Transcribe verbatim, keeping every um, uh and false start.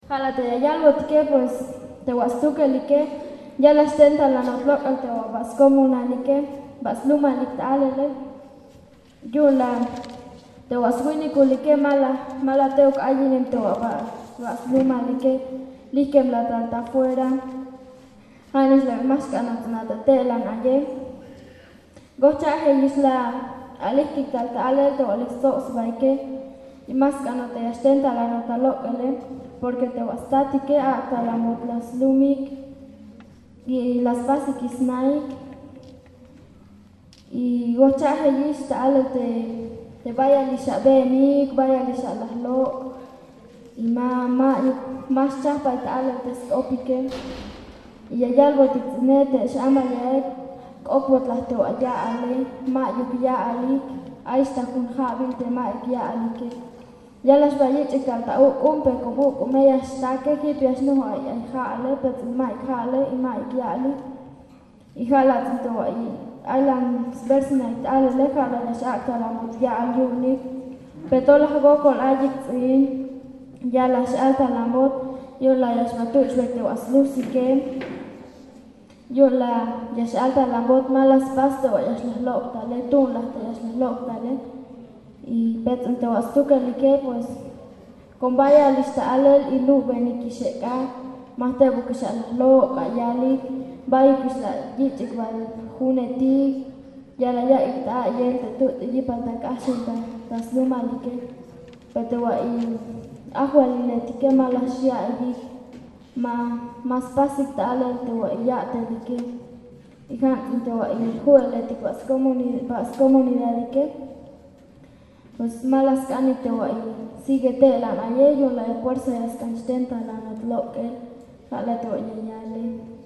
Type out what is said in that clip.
Jala te yayalgo tike pues te wastuke like ya las tenta la notlok al te was comuna like vas luma like alele yula te waswini kulike mala mala teok ayinem te wa was luma like like la tanta fuera hanes la más kana nata telan aye gocha he isla aliki talta ale te walisto sbaike y más kana te yastenta la nota lokale porque te wastatike hasta la motlas lumik y las básicas naik y gocha he isla ale te te vaya lisha benik vaya lisha las lo y ma ma más chapa te ale te opike y allá algo te nete shama ya opot las te allá ale ma yuk ya ali ahí está con jabil te ma ya ali que ya las vaya chicar ta un pe como como ya está que que pias no hay hay jale pero ma jale y ma ya ali y jala to ahí hay la versión ale le jala la shata la mot ya ali uni pero la hago con ayik ya la shata la mot yo la ya smatu te waslusi que yo la ya salta la bot malas pasto ya las locta le tú las ya las locta le y pet ante wastuka like pues con vaya lista alel y lu beni kisheka más te bu kisha las loca ya li bai kisla yichik bal huneti ya la ya ita ya te tu te yi panta kasunta tas lu malike pete wa i ahwal le tike malas ya yi ma más fácil tal te wa ya te dike y kan te wa y juele te vas comunidad vas comunidad que pues malas can te wa y sigue te la maye yo la fuerza es constante la not lo que la te wa ya le